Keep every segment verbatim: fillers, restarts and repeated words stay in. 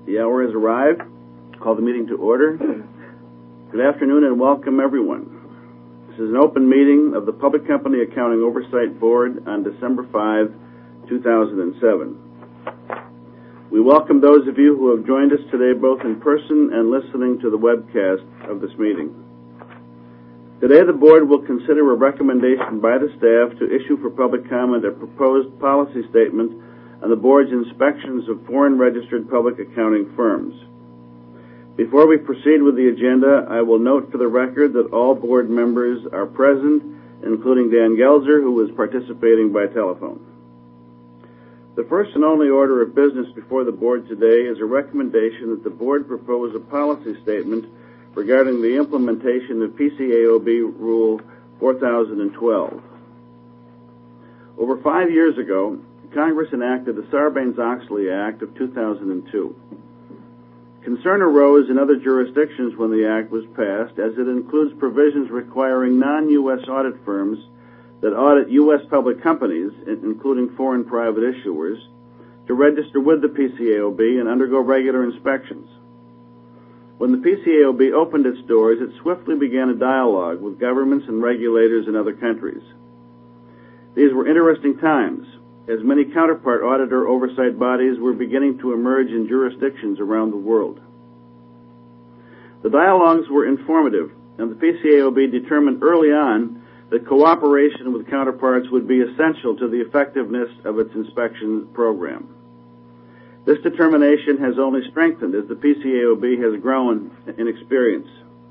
The hour has arrived. Call the meeting to order. Good afternoon and welcome everyone. This is an open meeting of the Public Company Accounting Oversight Board on December fifth, two thousand seven. We welcome those of you who have joined us today both in person and listening to the webcast of this meeting. Today the Board will consider a recommendation by the staff to issue for public comment a proposed policy statement on the Board's inspections of foreign registered public accounting firms. Before we proceed with the agenda, I will note for the record that all Board members are present, including Dan Gelzer, who is participating by telephone. The first and only order of business before the Board today is a recommendation that the Board propose a policy statement regarding the implementation of P C A O B Rule four thousand twelve. Over five years ago, Congress enacted the Sarbanes-Oxley Act of two thousand two. Concern arose in other jurisdictions when the act was passed, as it includes provisions requiring non-U S audit firms that audit U S public companies, including foreign private issuers, to register with the P C A O B and undergo regular inspections. When the P C A O B opened its doors, it swiftly began a dialogue with governments and regulators in other countries. These were interesting times, as many counterpart auditor oversight bodies were beginning to emerge in jurisdictions around the world. The dialogues were informative, and the P C A O B determined early on that cooperation with counterparts would be essential to the effectiveness of its inspection program. This determination has only strengthened as the P C A O B has grown in experience.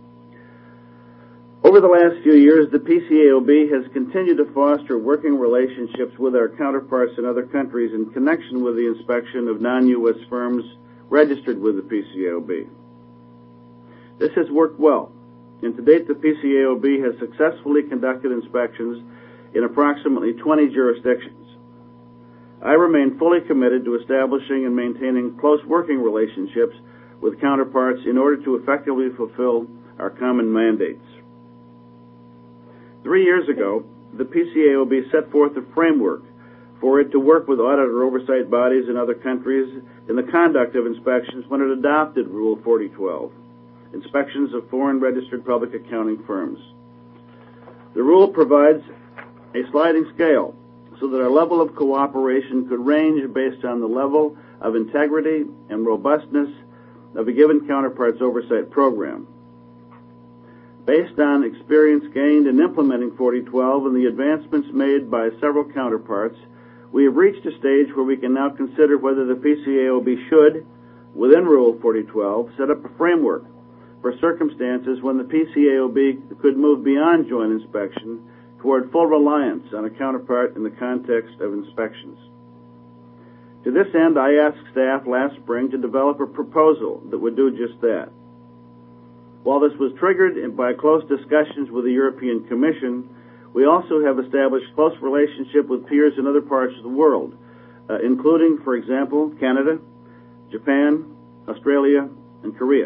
Over the last few years, the P C A O B has continued to foster working relationships with our counterparts in other countries in connection with the inspection of non-U S firms registered with the P C A O B. This has worked well, and to date the P C A O B has successfully conducted inspections in approximately twenty jurisdictions. I remain fully committed to establishing and maintaining close working relationships with counterparts in order to effectively fulfill our common mandates. Three years ago, the P C A O B set forth a framework for it to work with auditor oversight bodies in other countries in the conduct of inspections when it adopted Rule forty twelve, inspections of foreign registered public accounting firms. The rule provides a sliding scale so that our level of cooperation could range based on the level of integrity and robustness of a given counterpart's oversight program. Based on experience gained in implementing forty twelve and the advancements made by several counterparts, we have reached a stage where we can now consider whether the P C A O B should, within Rule forty twelve, set up a framework for circumstances when the P C A O B could move beyond joint inspection toward full reliance on a counterpart in the context of inspections. To this end, I asked staff last spring to develop a proposal that would do just that. While this was triggered by close discussions with the European Commission, we also have established close relationship with peers in other parts of the world, uh, including, for example, Canada, Japan, Australia, and Korea.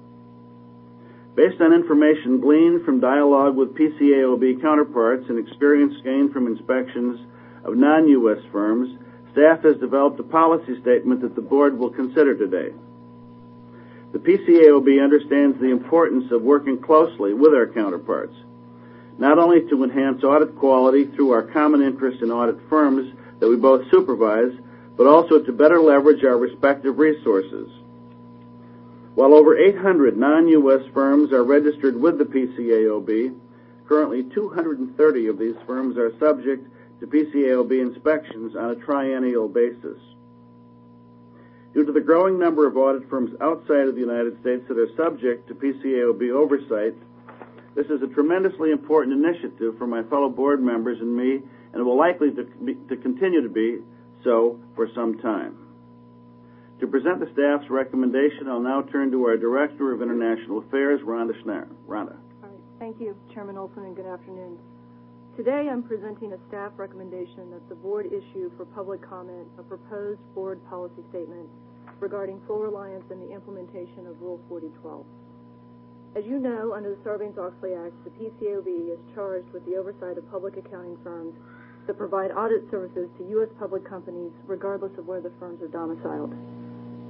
Based on information gleaned from dialogue with P C A O B counterparts and experience gained from inspections of non-U S firms, staff has developed a policy statement that the Board will consider today. The P C A O B understands the importance of working closely with our counterparts, not only to enhance audit quality through our common interest in audit firms that we both supervise, but also to better leverage our respective resources. While over eight hundred non-U S firms are registered with the P C A O B, currently two hundred thirty of these firms are subject to P C A O B inspections on a triennial basis. Due to the growing number of audit firms outside of the United States that are subject to P C A O B oversight, this is a tremendously important initiative for my fellow Board members and me, and it will likely to, be, to continue to be so for some time. To present the staff's recommendation, I'll now turn to our Director of International Affairs, Rhonda Schnarr. Rhonda. All right. Thank you, Chairman Olson, and good afternoon. Today I'm presenting a staff recommendation that the Board issue for public comment a proposed Board policy statement regarding full reliance in the implementation of Rule forty twelve. As you know, under the Sarbanes-Oxley Act, the P C A O B is charged with the oversight of public accounting firms that provide audit services to U S public companies regardless of where the firms are domiciled.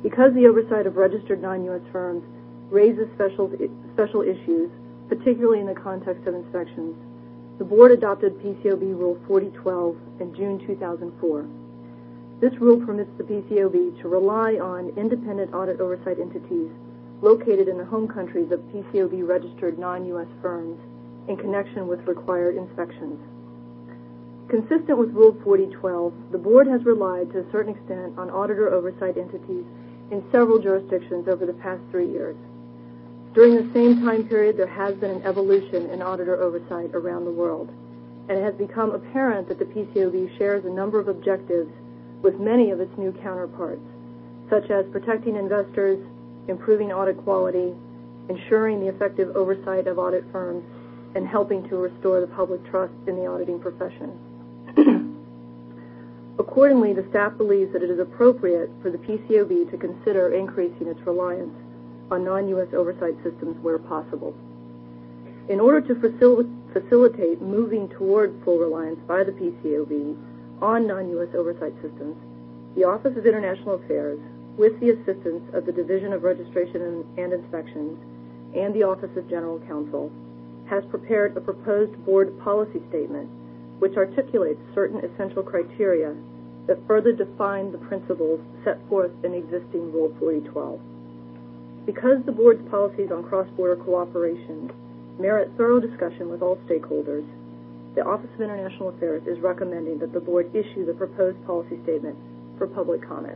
Because the oversight of registered non-U S firms raises special, special issues, particularly in the context of inspections, the Board adopted P C A O B Rule forty twelve in June two thousand four. This rule permits the P C A O B to rely on independent audit oversight entities located in the home countries of P C A O B registered non-U S firms in connection with required inspections. Consistent with Rule forty twelve, the Board has relied to a certain extent on auditor oversight entities in several jurisdictions over the past three years. During the same time period, there has been an evolution in auditor oversight around the world, and it has become apparent that the P C A O B shares a number of objectives with many of its new counterparts, such as protecting investors, improving audit quality, ensuring the effective oversight of audit firms, and helping to restore the public trust in the auditing profession. Accordingly, the staff believes that it is appropriate for the P C A O B to consider increasing its reliance on non-U S oversight systems where possible. In order to facil- facilitate moving toward full reliance by the P C A O B on non-U S oversight systems, the Office of International Affairs, with the assistance of the Division of Registration and, and Inspections and the Office of General Counsel, has prepared a proposed board policy statement which articulates certain essential criteria that further define the principles set forth in existing Rule forty twelve. Because the board's policies on cross-border cooperation merit thorough discussion with all stakeholders, the Office of International Affairs is recommending that the board issue the proposed policy statement for public comment.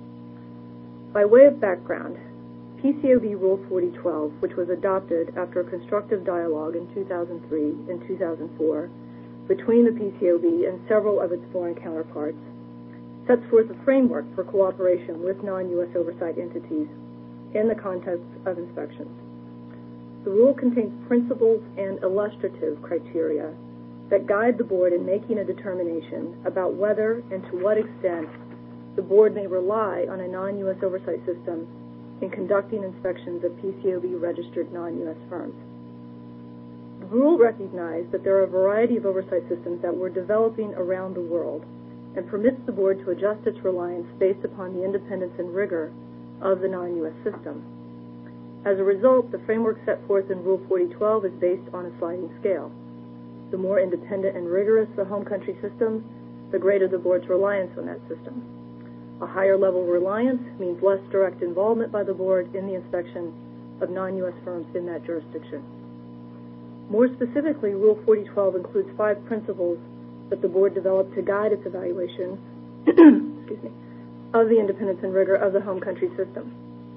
By way of background, P C A O B Rule forty twelve, which was adopted after a constructive dialogue in two thousand three and two thousand four between the P C A O B and several of its foreign counterparts, sets forth a framework for cooperation with non-U S oversight entities in the context of inspections. The rule contains principles and illustrative criteria that guide the board in making a determination about whether and to what extent the board may rely on a non-U S oversight system in conducting inspections of P C A O B registered non-U S firms. The rule recognized that there are a variety of oversight systems that were developing around the world and permits the board to adjust its reliance based upon the independence and rigor of the non-U S system. As a result, the framework set forth in Rule forty twelve is based on a sliding scale. The more independent and rigorous the home country system, the greater the board's reliance on that system. A higher level of reliance means less direct involvement by the board in the inspection of non-U S firms in that jurisdiction. More specifically, Rule forty twelve includes five principles that the board developed to guide its evaluation excuse me, of the independence and rigor of the home country system.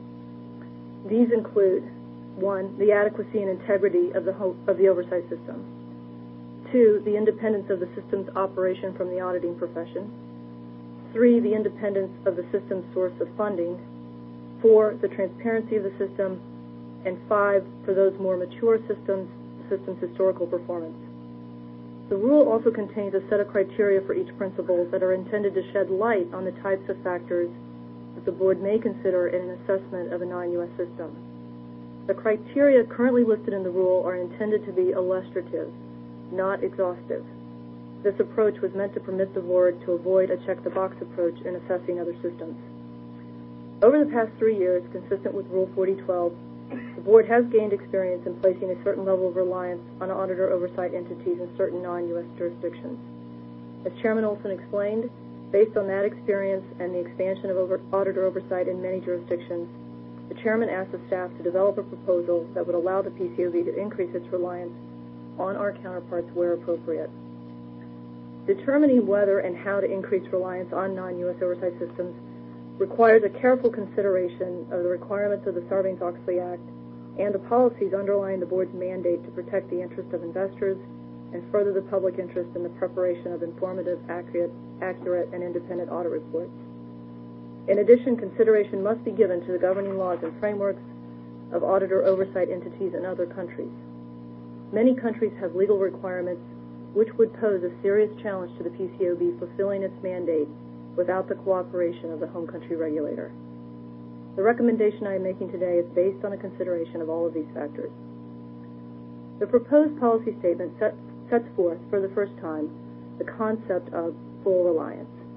These include, one, the adequacy and integrity of the, home, of the oversight system. Two, the independence of the system's operation from the auditing profession. Three, the independence of the system's source of funding. Four, the transparency of the system. And five, for those more mature systems, the system's historical performance. The rule also contains a set of criteria for each principle that are intended to shed light on the types of factors that the board may consider in an assessment of a non-U S system. The criteria currently listed in the rule are intended to be illustrative, not exhaustive. This approach was meant to permit the board to avoid a check-the-box approach in assessing other systems. Over the past three years, consistent with Rule forty twelve, the board has gained experience in placing a certain level of reliance on auditor oversight entities in certain non-U S jurisdictions. As Chairman Olson explained, based on that experience and the expansion of over auditor oversight in many jurisdictions, the Chairman asked the staff to develop a proposal that would allow the P C A O B to increase its reliance on our counterparts where appropriate. Determining whether and how to increase reliance on non-U S oversight systems requires a careful consideration of the requirements of the Sarbanes-Oxley Act and the policies underlying the board's mandate to protect the interest of investors and further the public interest in the preparation of informative, accurate, accurate, and independent audit reports. In addition, consideration must be given to the governing laws and frameworks of auditor oversight entities in other countries. Many countries have legal requirements which would pose a serious challenge to the P C A O B fulfilling its mandate without the cooperation of the home country regulator. The recommendation I am making today is based on a consideration of all of these factors. The proposed policy statement set, sets forth for the first time the concept of full reliance.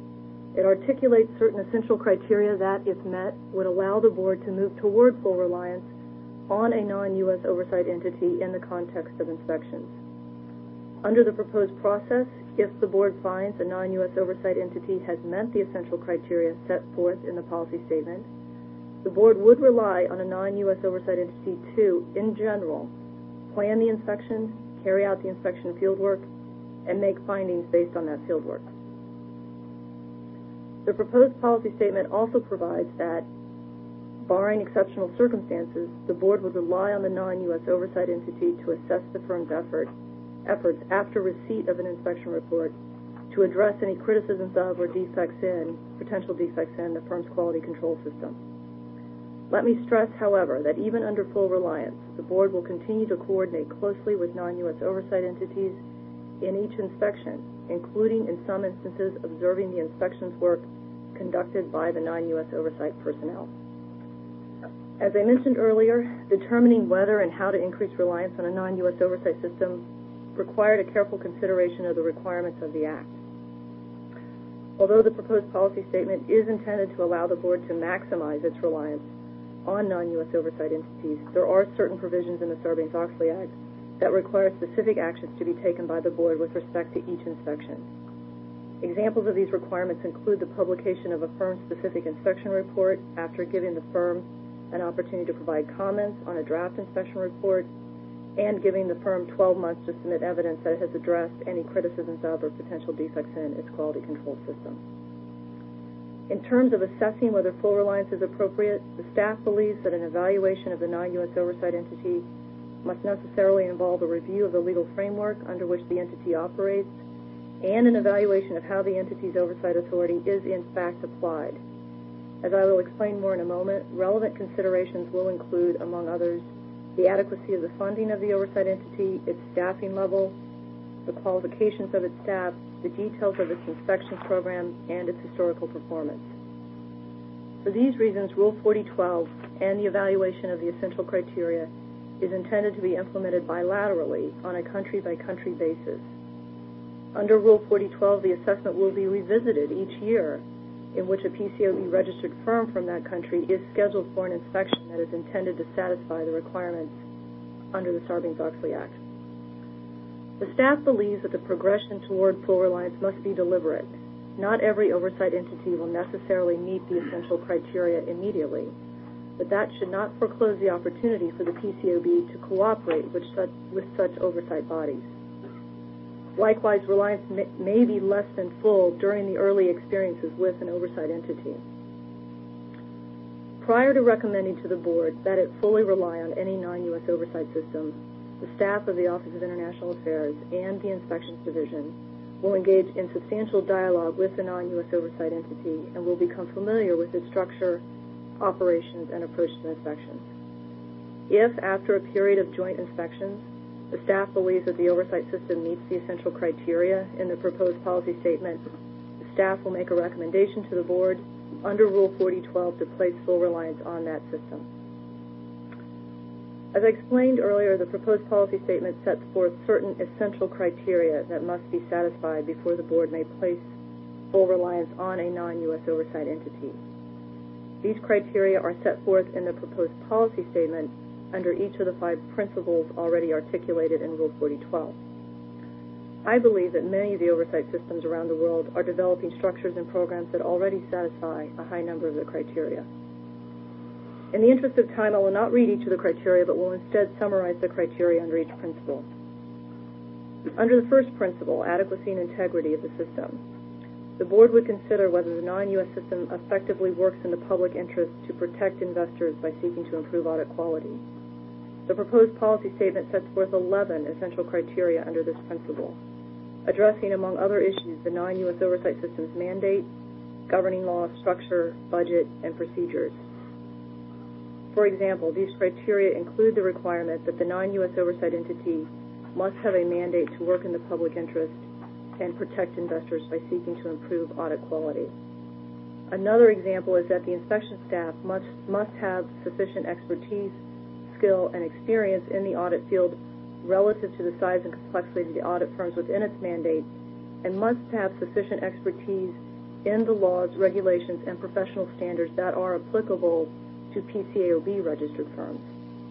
It articulates certain essential criteria that, if met, would allow the board to move toward full reliance on a non-U S oversight entity in the context of inspections. Under the proposed process, if the board finds a non-U S oversight entity has met the essential criteria set forth in the policy statement, the board would rely on a non-U S oversight entity to, in general, plan the inspection, carry out the inspection fieldwork, and make findings based on that fieldwork. The proposed policy statement also provides that, barring exceptional circumstances, the board would rely on the non-U S oversight entity to assess the firm's effort, efforts after receipt of an inspection report to address any criticisms of or defects in, potential defects in, the firm's quality control system. Let me stress, however, that even under full reliance, the board will continue to coordinate closely with non-U S oversight entities in each inspection, including, in some instances, observing the inspections work conducted by the non-U S oversight personnel. As I mentioned earlier, determining whether and how to increase reliance on a non-U S oversight system required a careful consideration of the requirements of the Act. Although the proposed policy statement is intended to allow the board to maximize its reliance on non-U S oversight entities, there are certain provisions in the Sarbanes-Oxley Act that require specific actions to be taken by the board with respect to each inspection. Examples of these requirements include the publication of a firm-specific inspection report after giving the firm an opportunity to provide comments on a draft inspection report, and giving the firm twelve months to submit evidence that it has addressed any criticisms of or potential defects in its quality control system. In terms of assessing whether full reliance is appropriate, the staff believes that an evaluation of the non-U S oversight entity must necessarily involve a review of the legal framework under which the entity operates and an evaluation of how the entity's oversight authority is in fact applied. As I will explain more in a moment, relevant considerations will include, among others, the adequacy of the funding of the oversight entity, its staffing level, the qualifications of its staff, the details of its inspection program, and its historical performance. For these reasons, Rule forty twelve and the evaluation of the essential criteria is intended to be implemented bilaterally on a country-by-country basis. Under Rule forty twelve, the assessment will be revisited each year, in which a P C A O B registered firm from that country is scheduled for an inspection that is intended to satisfy the requirements under the Sarbanes-Oxley Act. The staff believes that the progression toward full reliance must be deliberate. Not every oversight entity will necessarily meet the essential criteria immediately, but that should not foreclose the opportunity for the P C A O B to cooperate with such, with such oversight bodies. Likewise, reliance may, may be less than full during the early experiences with an oversight entity. Prior to recommending to the board that it fully rely on any non-U S oversight system, the staff of the Office of International Affairs and the Inspections Division will engage in substantial dialogue with the non-U S oversight entity and will become familiar with its structure, operations, and approach to inspections. If, after a period of joint inspections, the staff believes that the oversight system meets the essential criteria in the proposed policy statement, the staff will make a recommendation to the board under Rule forty twelve to place full reliance on that system. As I explained earlier, the proposed policy statement sets forth certain essential criteria that must be satisfied before the board may place full reliance on a non-U S oversight entity. These criteria are set forth in the proposed policy statement under each of the five principles already articulated in Rule forty twelve. I believe that many of the oversight systems around the world are developing structures and programs that already satisfy a high number of the criteria. In the interest of time, I will not read each of the criteria, but will instead summarize the criteria under each principle. Under the first principle, adequacy and integrity of the system, the board would consider whether the non-U S system effectively works in the public interest to protect investors by seeking to improve audit quality. The proposed policy statement sets forth eleven essential criteria under this principle, addressing, among other issues, the non-U S oversight system's mandate, governing law, structure, budget, and procedures. For example, these criteria include the requirement that the non-U S oversight entity must have a mandate to work in the public interest and protect investors by seeking to improve audit quality. Another example is that the inspection staff must, must have sufficient expertise, skill, and experience in the audit field relative to the size and complexity of the audit firms within its mandate, and must have sufficient expertise in the laws, regulations, and professional standards that are applicable to P C A O B registered firms.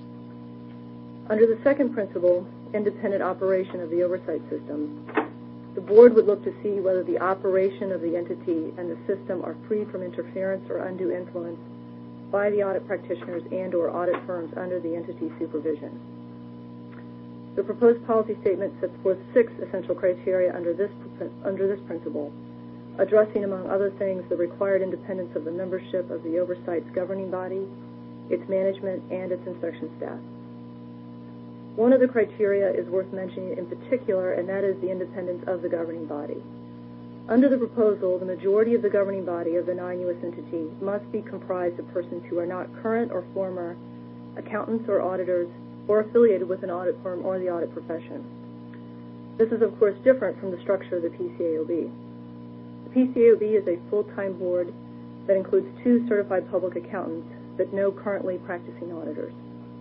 Under the second principle, independent operation of the oversight system, the board would look to see whether the operation of the entity and the system are free from interference or undue influence by the audit practitioners and or audit firms under the entity's supervision. The proposed policy statement sets forth six essential criteria under this, under this principle, addressing, among other things, the required independence of the membership of the oversight's governing body, its management, and its inspection staff. One of the criteria is worth mentioning in particular, and that is the independence of the governing body. Under the proposal, the majority of the governing body of the non-U S entity must be comprised of persons who are not current or former accountants or auditors or affiliated with an audit firm or the audit profession. This is, of course, different from the structure of the P C A O B. The P C A O B is a full-time board that includes two certified public accountants, but no currently practicing auditors.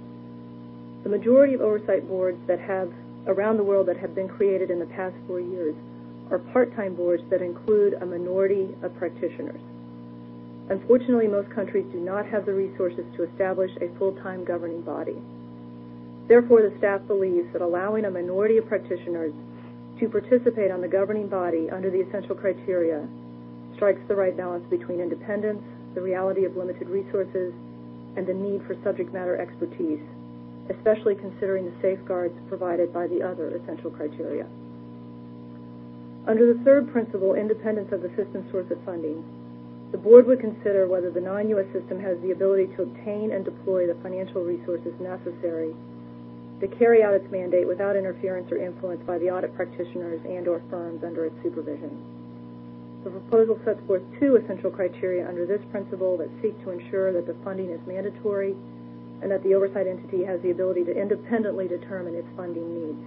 The majority of oversight boards that have, around the world, that have been created in the past four years are part-time boards that include a minority of practitioners. Unfortunately, most countries do not have the resources to establish a full-time governing body. Therefore, the staff believes that allowing a minority of practitioners to participate on the governing body under the essential criteria strikes the right balance between independence, the reality of limited resources, and the need for subject matter expertise, especially considering the safeguards provided by the other essential criteria. Under the third principle, independence of the system source of funding, the board would consider whether the non-U S system has the ability to obtain and deploy the financial resources necessary to carry out its mandate without interference or influence by the audit practitioners and or firms under its supervision. The proposal sets forth two essential criteria under this principle that seek to ensure that the funding is mandatory and that the oversight entity has the ability to independently determine its funding needs.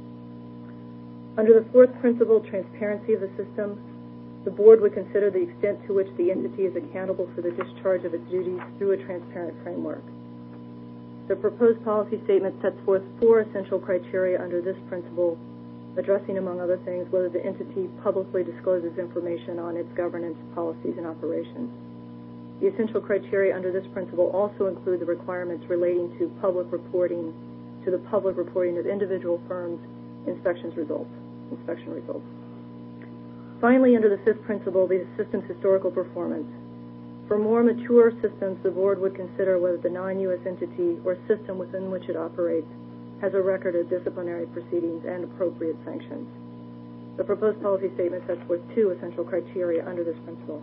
Under the fourth principle, transparency of the system, the board would consider the extent to which the entity is accountable for the discharge of its duties through a transparent framework. The proposed policy statement sets forth four essential criteria under this principle, addressing, among other things, whether the entity publicly discloses information on its governance, policies, and operations. The essential criteria under this principle also include the requirements relating to public reporting, to the public reporting of individual firms' inspections results, inspection results. Finally, under the fifth principle, the system's historical performance. For more mature systems, the board would consider whether the non-U S entity or system within which it operates has a record of disciplinary proceedings and appropriate sanctions. The proposed policy statement sets forth two essential criteria under this principle.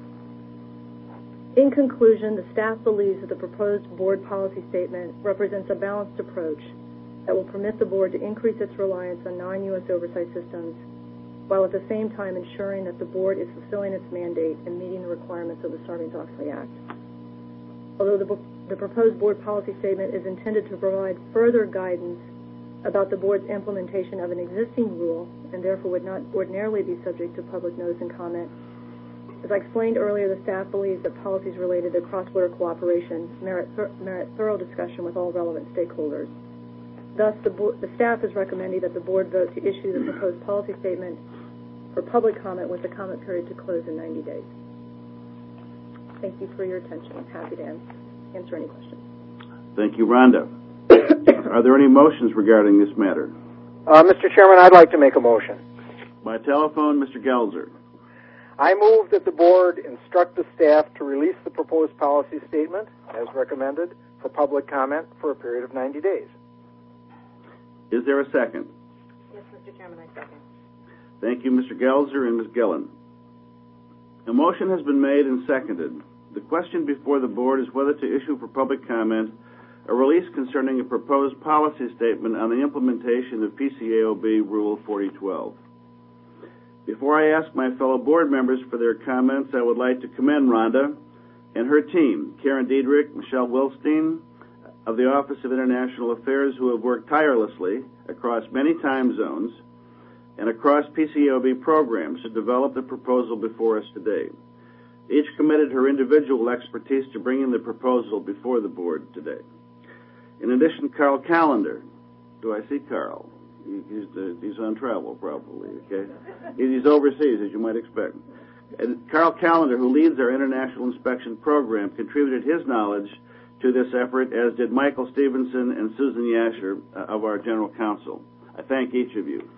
In conclusion, the staff believes that the proposed board policy statement represents a balanced approach that will permit the board to increase its reliance on non-U S oversight systems, while at the same time ensuring that the board is fulfilling its mandate and meeting the requirements of the Sarbanes-Oxley Act. Although the, the proposed board policy statement is intended to provide further guidance about the board's implementation of an existing rule and therefore would not ordinarily be subject to public notice and comment, as I explained earlier, the staff believes that policies related to cross-border cooperation merit, th- merit thorough discussion with all relevant stakeholders. Thus, the, bo- the staff is recommending that the board vote to issue the proposed policy statement for public comment with the comment period to close in ninety days. Thank you for your attention. I'm happy to answer any questions. Thank you, Rhonda. Are there any motions regarding this matter? Uh, Mister Chairman, I'd like to make a motion. By telephone, Mister Gelzer. I move that the board instruct the staff to release the proposed policy statement, as recommended, for public comment for a period of ninety days. Is there a second? Yes, Mister Chairman, I second. Thank you, Mister Gelzer and Miz Gillen. A motion has been made and seconded. The question before the board is whether to issue for public comment a release concerning a proposed policy statement on the implementation of P C A O B Rule forty twelve. Before I ask my fellow board members for their comments, I would like to commend Rhonda and her team, Karen Diedrich, Michelle Wilstein of the Office of International Affairs, who have worked tirelessly across many time zones and across P C A O B programs to develop the proposal before us today. Each committed her individual expertise to bringing the proposal before the board today. In addition, Carl Callender. Do I see Carl? He's, uh, he's on travel, probably, okay? He's overseas, as you might expect. And Carl Callender, who leads our international inspection program, contributed his knowledge to this effort, as did Michael Stevenson and Susan Yasher uh, of our General Counsel. I thank each of you.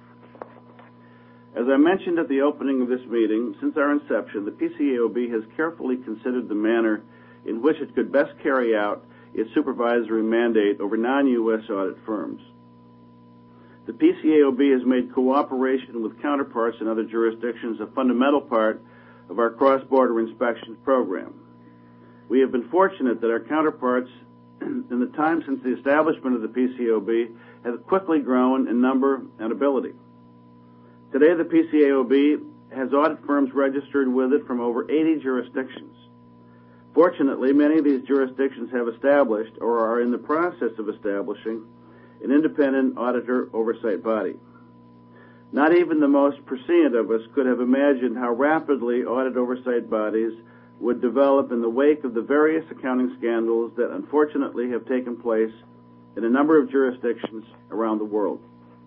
As I mentioned at the opening of this meeting, since our inception, the P C A O B has carefully considered the manner in which it could best carry out its supervisory mandate over non-U S audit firms. The P C A O B has made cooperation with counterparts in other jurisdictions a fundamental part of our cross-border inspections program. We have been fortunate that our counterparts in the time since the establishment of the P C A O B have quickly grown in number and ability. Today, the P C A O B has audit firms registered with it from over eighty jurisdictions. Fortunately, many of these jurisdictions have established or are in the process of establishing an independent auditor oversight body. Not even the most prescient of us could have imagined how rapidly audit oversight bodies would develop in the wake of the various accounting scandals that unfortunately have taken place in a number of jurisdictions around the world.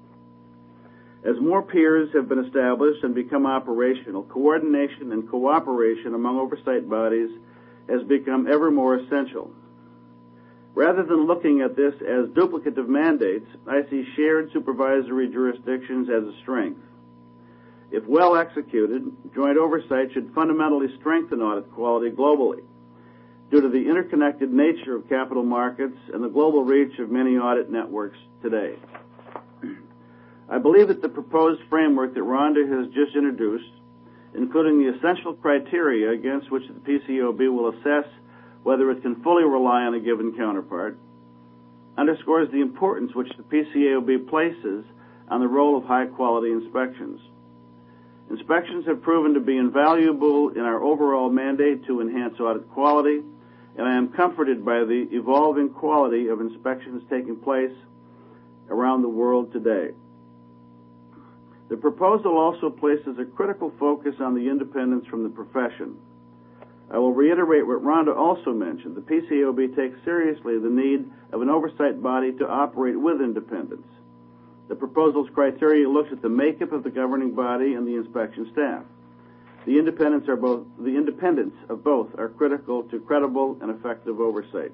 As more peers have been established and become operational, coordination and cooperation among oversight bodies has become ever more essential. Rather than looking at this as duplicative mandates, I see shared supervisory jurisdictions as a strength. If well executed, joint oversight should fundamentally strengthen audit quality globally due to the interconnected nature of capital markets and the global reach of many audit networks today. I believe that the proposed framework that Rhonda has just introduced, including the essential criteria against which the P C A O B will assess whether it can fully rely on a given counterpart, underscores the importance which the P C A O B places on the role of high-quality inspections. Inspections have proven to be invaluable in our overall mandate to enhance audit quality, and I am comforted by the evolving quality of inspections taking place around the world today. The proposal also places a critical focus on the independence from the profession. I will reiterate what Rhonda also mentioned. The P C A O B takes seriously the need of an oversight body to operate with independence. The proposal's criteria looks at the makeup of the governing body and the inspection staff. The independence are both the independence of both are critical to credible and effective oversight.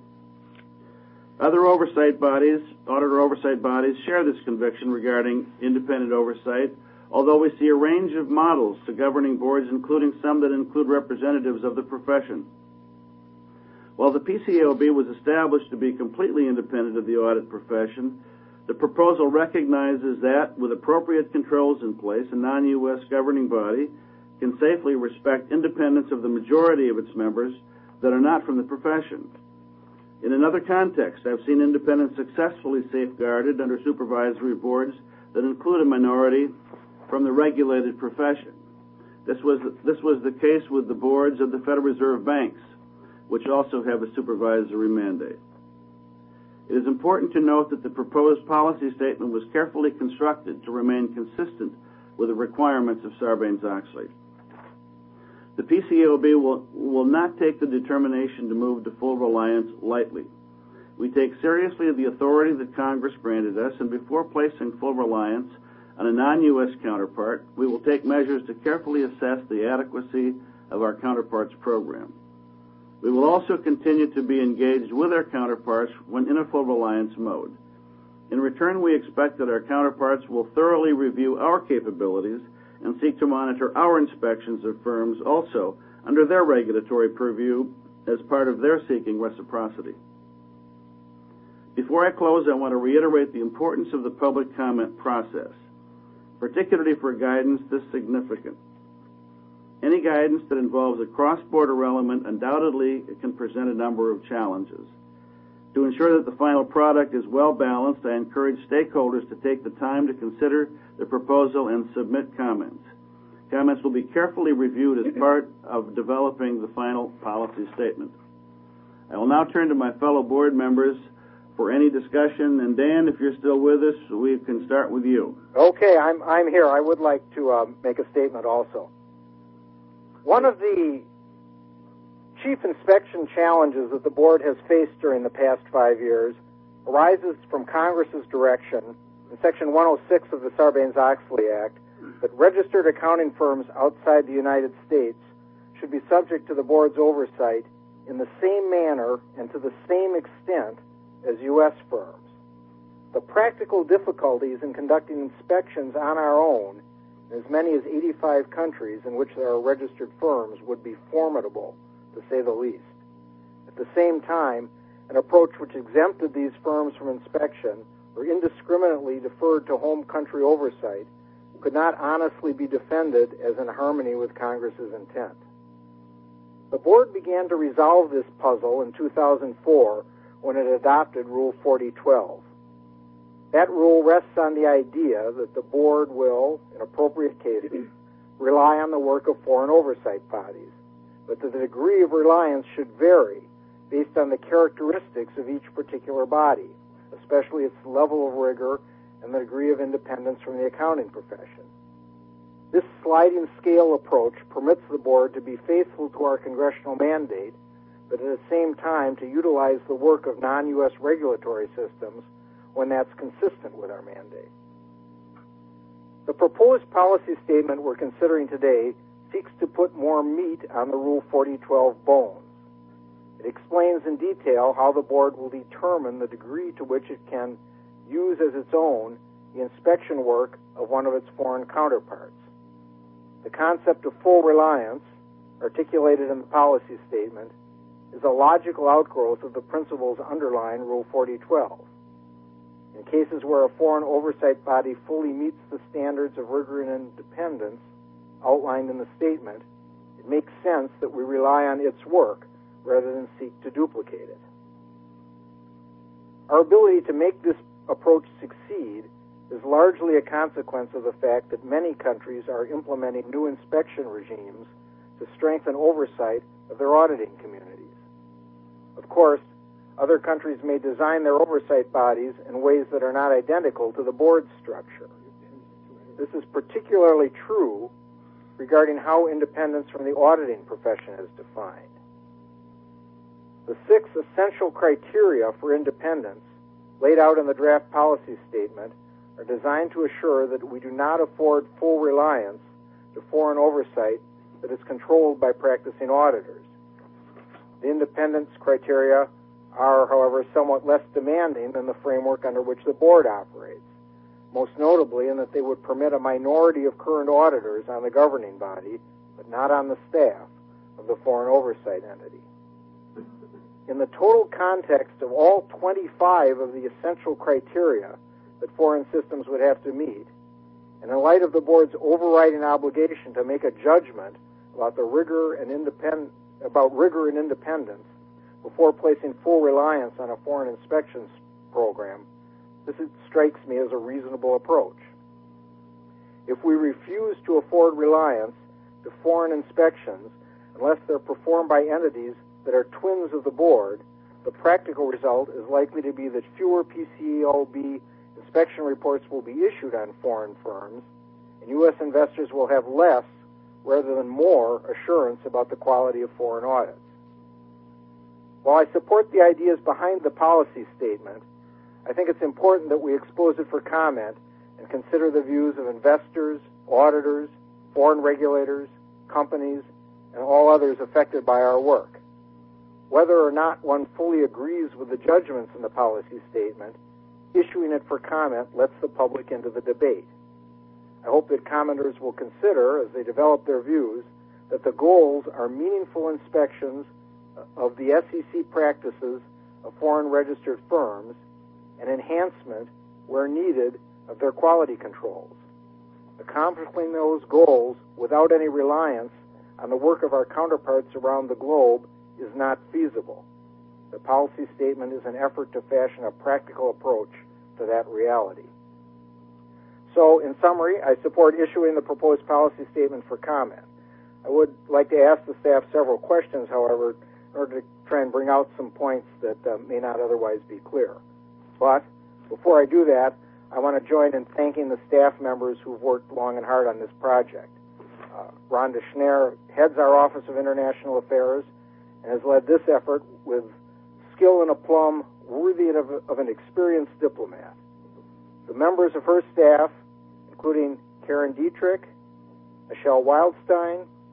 Other oversight bodies, auditor oversight bodies, share this conviction regarding independent oversight, although we see a range of models to governing boards, including some that include representatives of the profession. While the P C A O B was established to be completely independent of the audit profession, the proposal recognizes that, with appropriate controls in place, a non-U S governing body can safely respect independence of the majority of its members that are not from the profession. In another context, I've seen independence successfully safeguarded under supervisory boards that include a minority from the regulated profession. This was, this was the case with the boards of the Federal Reserve banks, which also have a supervisory mandate. It is important to note that the proposed policy statement was carefully constructed to remain consistent with the requirements of Sarbanes-Oxley. The P C A O B will, will not take the determination to move to full reliance lightly. We take seriously the authority that Congress granted us, and before placing full reliance on a non-U S counterpart, we will take measures to carefully assess the adequacy of our counterparts program. We will also continue to be engaged with our counterparts when in a full reliance mode. In return, we expect that our counterparts will thoroughly review our capabilities and seek to monitor our inspections of firms also under their regulatory purview as part of their seeking reciprocity. Before I close, I want to reiterate the importance of the public comment process, particularly for guidance this significant. Any guidance that involves a cross-border element undoubtedly can present a number of challenges. To ensure that the final product is well-balanced, I encourage stakeholders to take the time to consider the proposal and submit comments. Comments will be carefully reviewed as part of developing the final policy statement. I will now turn to my fellow board members for any discussion. And Dan, if you're still with us, we can start with you. Okay, I'm, I'm here. I would like to uh, make a statement also. One of the chief inspection challenges that the board has faced during the past five years arises from Congress's direction in Section one oh six of the Sarbanes-Oxley Act that registered accounting firms outside the United States should be subject to the board's oversight in the same manner and to the same extent as U S firms. The practical difficulties in conducting inspections on our own in as many as eighty-five countries in which there are registered firms would be formidable, to say the least. At the same time, an approach which exempted these firms from inspection or indiscriminately deferred to home country oversight could not honestly be defended as in harmony with Congress's intent. The board began to resolve this puzzle in two thousand four when it adopted Rule forty twelve. That rule rests on the idea that the board will, in appropriate cases, rely on the work of foreign oversight bodies, but that the degree of reliance should vary based on the characteristics of each particular body, especially its level of rigor and the degree of independence from the accounting profession. This sliding scale approach permits the board to be faithful to our congressional mandate, but at the same time to utilize the work of non-U S regulatory systems when that's consistent with our mandate. The proposed policy statement we're considering today seeks to put more meat on the Rule forty twelve bones. It explains in detail how the board will determine the degree to which it can use as its own the inspection work of one of its foreign counterparts. The concept of full reliance, articulated in the policy statement, is a logical outgrowth of the principles underlying Rule forty twelve. In cases where a foreign oversight body fully meets the standards of rigor and independence outlined in the statement, it makes sense that we rely on its work rather than seek to duplicate it. Our ability to make this approach succeed is largely a consequence of the fact that many countries are implementing new inspection regimes to strengthen oversight of their auditing communities. Of course, other countries may design their oversight bodies in ways that are not identical to the board's structure. This is particularly true regarding how independence from the auditing profession is defined. The six essential criteria for independence laid out in the draft policy statement are designed to assure that we do not afford full reliance to foreign oversight that is controlled by practicing auditors. The independence criteria are, however, somewhat less demanding than the framework under which the board operates, most notably in that they would permit a minority of current auditors on the governing body, but not on the staff of the foreign oversight entity. In the total context of all twenty-five of the essential criteria that foreign systems would have to meet, and in light of the board's overriding obligation to make a judgment about the rigor and independ- about rigor and independence before placing full reliance on a foreign inspections program, this strikes me as a reasonable approach. If we refuse to afford reliance to foreign inspections unless they're performed by entities that are twins of the board, the practical result is likely to be that fewer P C A O B inspection reports will be issued on foreign firms, and U S investors will have less rather than more assurance about the quality of foreign audits. While I support the ideas behind the policy statement, I think it's important that we expose it for comment and consider the views of investors, auditors, foreign regulators, companies, and all others affected by our work. Whether or not one fully agrees with the judgments in the policy statement, issuing it for comment lets the public into the debate. I hope that commenters will consider, as they develop their views, that the goals are meaningful inspections of the S E C practices of foreign registered firms and enhancement, where needed, of their quality controls. Accomplishing those goals without any reliance on the work of our counterparts around the globe is not feasible. The policy statement is an effort to fashion a practical approach to that reality. So, in summary, I support issuing the proposed policy statement for comment. I would like to ask the staff several questions, however, in order to try and bring out some points that uh, may not otherwise be clear. But before I do that, I want to join in thanking the staff members who've worked long and hard on this project. Uh, Rhonda Schneer heads our Office of International Affairs and has led this effort with skill and aplomb worthy of, of an experienced diplomat. The members of her staff, including Karen Dietrich, Michelle Wildstein,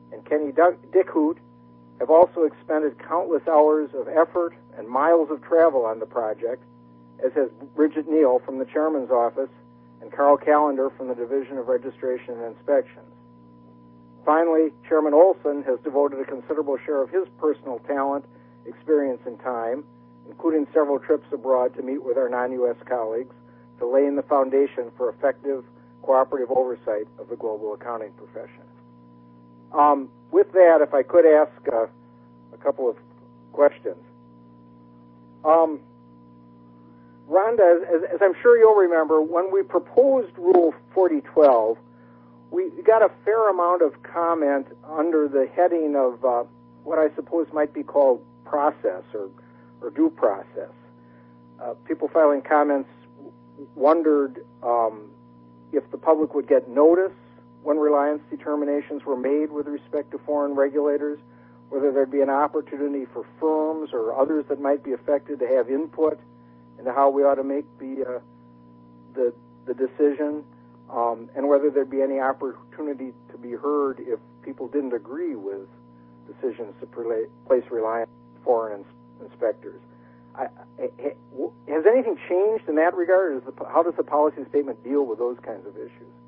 and Kenny Dickhout have also expended countless hours of effort and miles of travel on the project, as has Bridget Neal from the chairman's office and Carl Callender from the Division of Registration and Inspections. Finally, Chairman Olson has devoted a considerable share of his personal talent, experience, and time, including several trips abroad to meet with our non-U S colleagues, to laying the foundation for effective cooperative oversight of the global accounting profession. Um, with that, if I could ask uh, a couple of questions. Um, Rhonda, as, as I'm sure you'll remember, when we proposed Rule forty twelve, we got a fair amount of comment under the heading of uh, what I suppose might be called process or, or due process. Uh, people filing comments wondered um, if the public would get notice when reliance determinations were made with respect to foreign regulators, whether there'd be an opportunity for firms or others that might be affected to have input into how we ought to make the uh, the, the decision, um, and whether there'd be any opportunity to be heard if people didn't agree with decisions to prela- place reliance on foreign ins- inspectors. I, I, has anything changed in that regard? Is the, how does the policy statement deal with those kinds of issues?